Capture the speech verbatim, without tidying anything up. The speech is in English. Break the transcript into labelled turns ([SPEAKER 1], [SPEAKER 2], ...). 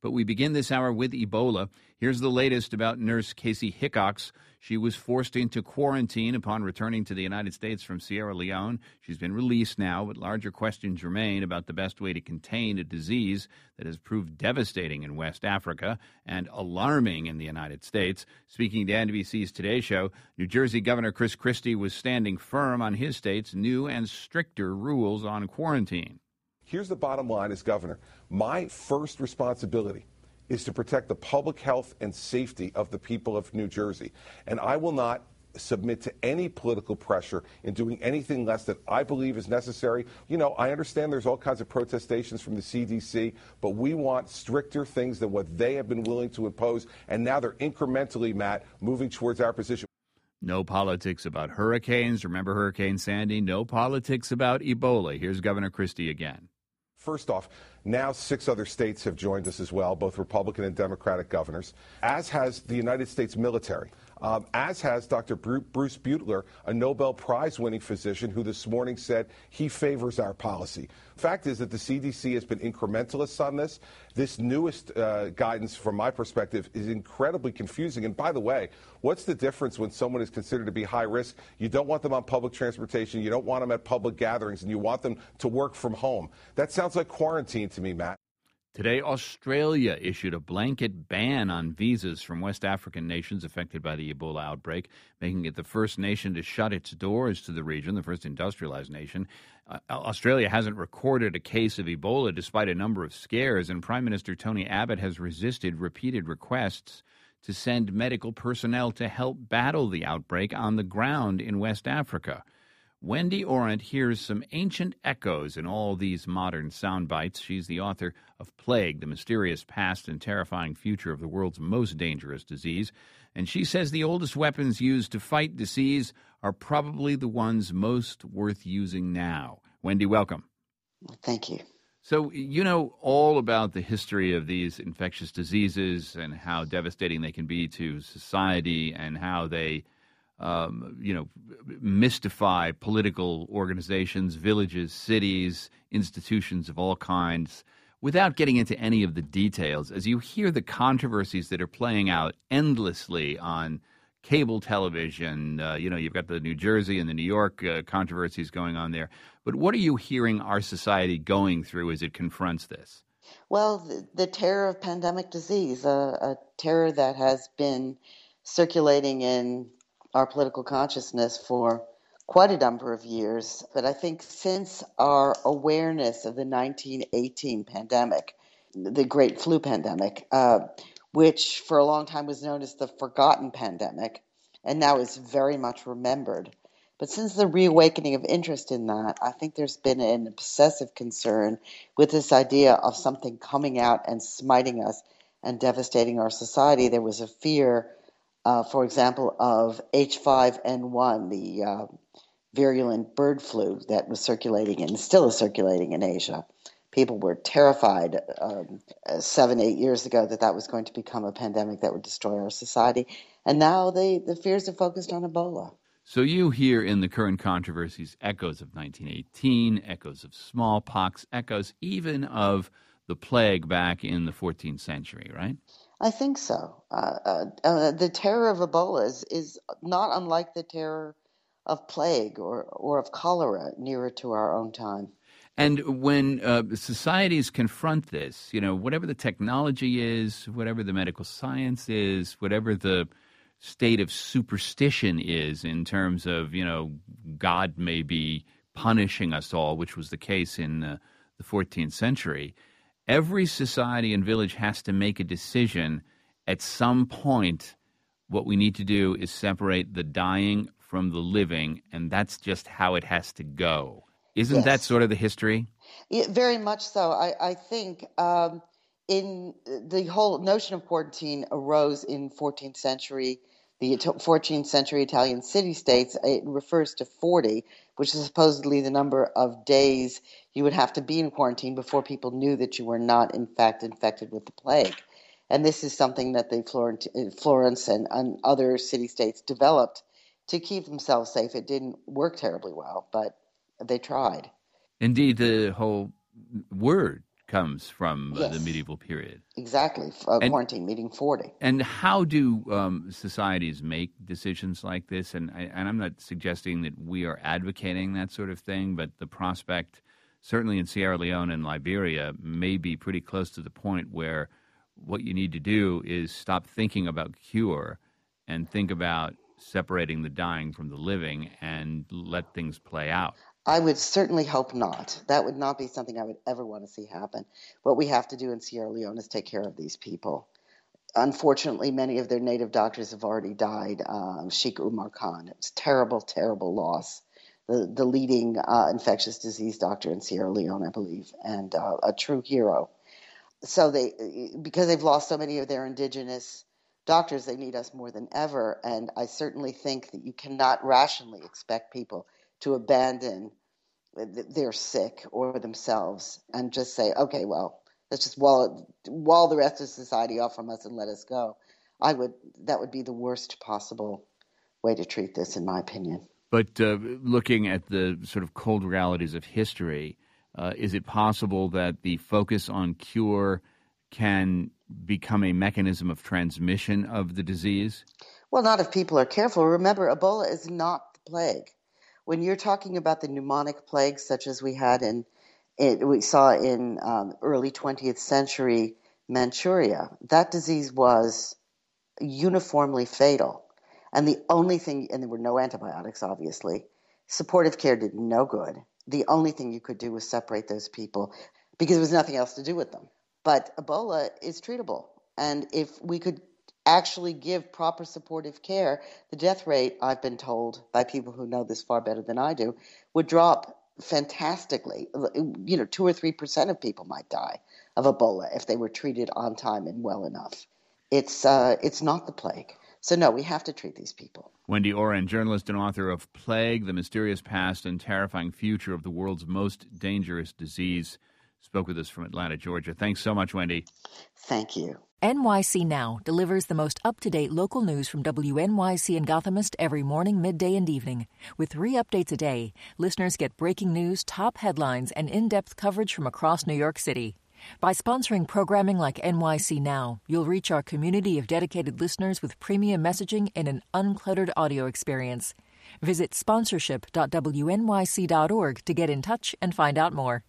[SPEAKER 1] But we begin this hour with Ebola. Here's the latest about nurse Casey Hickox. She was forced into quarantine upon returning to the United States from Sierra Leone. She's been released now, but larger questions remain about the best way to contain a disease that has proved devastating in West Africa and alarming in the United States. Speaking to N B C's Today Show, New Jersey Governor Chris Christie was standing firm on his state's new and stricter rules on quarantine.
[SPEAKER 2] Here's the bottom line as governor. My first responsibility is to protect the public health and safety of the people of New Jersey. And I will not submit to any political pressure in doing anything less that I believe is necessary. You know, I understand there's all kinds of protestations from the C D C, but we want stricter things than what they have been willing to impose. And now they're incrementally, Matt, moving towards our position.
[SPEAKER 1] No politics about hurricanes. Remember Hurricane Sandy? No politics about Ebola. Here's Governor Christie again.
[SPEAKER 2] First off, now six other states have joined us as well, both Republican and Democratic governors, as has the United States military, um, as has Doctor Bruce Butler, a Nobel Prize-winning physician who this morning said he favors our policy. The fact is that the C D C has been incrementalists on this. This newest uh, guidance, from my perspective, is incredibly confusing. And by the way, what's the difference when someone is considered to be high risk? You don't want them on public transportation, you don't want them at public gatherings, and you want them to work from home. That sounds like quarantine to me, Matt.
[SPEAKER 1] Today, Australia issued a blanket ban on visas from West African nations affected by the Ebola outbreak, making it the first nation to shut its doors to the region, the first industrialized nation. Uh, Australia hasn't recorded a case of Ebola despite a number of scares, and Prime Minister Tony Abbott has resisted repeated requests to send medical personnel to help battle the outbreak on the ground in West Africa. Wendy Orant hears some ancient echoes in all these modern sound bites. She's the author of Plague, the Mysterious Past and Terrifying Future of the World's Most Dangerous Disease. And she says the oldest weapons used to fight disease are probably the ones most worth using now. Wendy, welcome.
[SPEAKER 3] Thank you.
[SPEAKER 1] So you know all about the history of these infectious diseases and how devastating they can be to society and how they Um, you know, mystify political organizations, villages, cities, institutions of all kinds, without getting into any of the details. As you hear the controversies that are playing out endlessly on cable television, uh, you know, you've got the New Jersey and the New York uh, controversies going on there. But what are you hearing our society going through as it confronts this?
[SPEAKER 3] Well, the, the terror of pandemic disease, a, a terror that has been circulating in our political consciousness for quite a number of years. But I think since our awareness of the nineteen eighteen pandemic, the Great Flu Pandemic, uh, which for a long time was known as the forgotten pandemic, and now is very much remembered. But since the reawakening of interest in that, I think there's been an obsessive concern with this idea of something coming out and smiting us and devastating our society. There was a fear Uh, for example, of H five N one, the uh, virulent bird flu that was circulating and still is circulating in Asia. People were terrified um, seven, eight years ago that that was going to become a pandemic that would destroy our society. And now they, the fears are focused on Ebola.
[SPEAKER 1] So you hear in the current controversies echoes of nineteen eighteen, echoes of smallpox, echoes even of the plague back in the fourteenth century, right?
[SPEAKER 3] I think so. Uh, uh, uh, the terror of Ebola is, is not unlike the terror of plague or, or of cholera nearer to our own time.
[SPEAKER 1] And when uh, societies confront this, you know, whatever the technology is, whatever the medical science is, whatever the state of superstition is in terms of, you know, God may be punishing us all, which was the case in uh, the fourteenth century, every society and village has to make a decision at some point. What we need to do is separate the dying from the living, and that's just how it has to go. Isn't
[SPEAKER 3] Yes.
[SPEAKER 1] that sort of the history?
[SPEAKER 3] Yeah, very much so. I, I think um, in the whole notion of quarantine arose in fourteenth century, the fourteenth century Italian city-states. It refers to forty, which is supposedly the number of days you would have to be in quarantine before people knew that you were not, in fact, infected with the plague. And this is something that the Florent- Florence and, and other city-states developed to keep themselves safe. It didn't work terribly well, but they tried.
[SPEAKER 1] Indeed, the whole word comes from uh,
[SPEAKER 3] Yes.
[SPEAKER 1] the medieval period.
[SPEAKER 3] Exactly. Uh,
[SPEAKER 1] And-
[SPEAKER 3] quarantine meeting forty.
[SPEAKER 1] And how do um, societies make decisions like this? And, I, and I'm not suggesting that we are advocating that sort of thing, but the prospect, certainly in Sierra Leone and Liberia, may be pretty close to the point where what you need to do is stop thinking about cure and think about separating the dying from the living and let things play out.
[SPEAKER 3] I would certainly hope not. That would not be something I would ever want to see happen. What we have to do in Sierra Leone is take care of these people. Unfortunately, many of their native doctors have already died. Um, Sheikh Umar Khan. It's terrible, terrible loss. The the leading uh, infectious disease doctor in Sierra Leone, I believe, and uh, a true hero. So they, because they've lost so many of their indigenous doctors, they need us more than ever. And I certainly think that you cannot rationally expect people to abandon their sick or themselves and just say, okay, well, let's just wall wall the rest of society off from us and let us go. I would that would be the worst possible way to treat this, in my opinion.
[SPEAKER 1] But uh, looking at the sort of cold realities of history, uh, is it possible that the focus on cure can become a mechanism of transmission of the disease?
[SPEAKER 3] Well, not if people are careful. Remember, Ebola is not the plague. When you're talking about the pneumonic plagues, such as we had in, it, we saw in um, early twentieth century Manchuria, that disease was uniformly fatal. And the only thing, and there were no antibiotics, obviously, supportive care did no good. The only thing you could do was separate those people because there was nothing else to do with them. But Ebola is treatable. And if we could actually give proper supportive care, the death rate, I've been told by people who know this far better than I do, would drop fantastically. You know, two or three percent of people might die of Ebola if they were treated on time and well enough. It's uh, it's not the plague. So no, we have to treat these people.
[SPEAKER 1] Wendy Oren, journalist and author of Plague, The Mysterious Past and Terrifying Future of the World's Most Dangerous Disease, spoke with us from Atlanta, Georgia. Thanks so much, Wendy.
[SPEAKER 3] Thank you.
[SPEAKER 4] N Y C Now delivers the most up-to-date local news from W N Y C and Gothamist every morning, midday, and evening. With three updates a day, listeners get breaking news, top headlines, and in-depth coverage from across New York City. By sponsoring programming like N Y C Now, you'll reach our community of dedicated listeners with premium messaging and an uncluttered audio experience. Visit sponsorship dot W N Y C dot org to get in touch and find out more.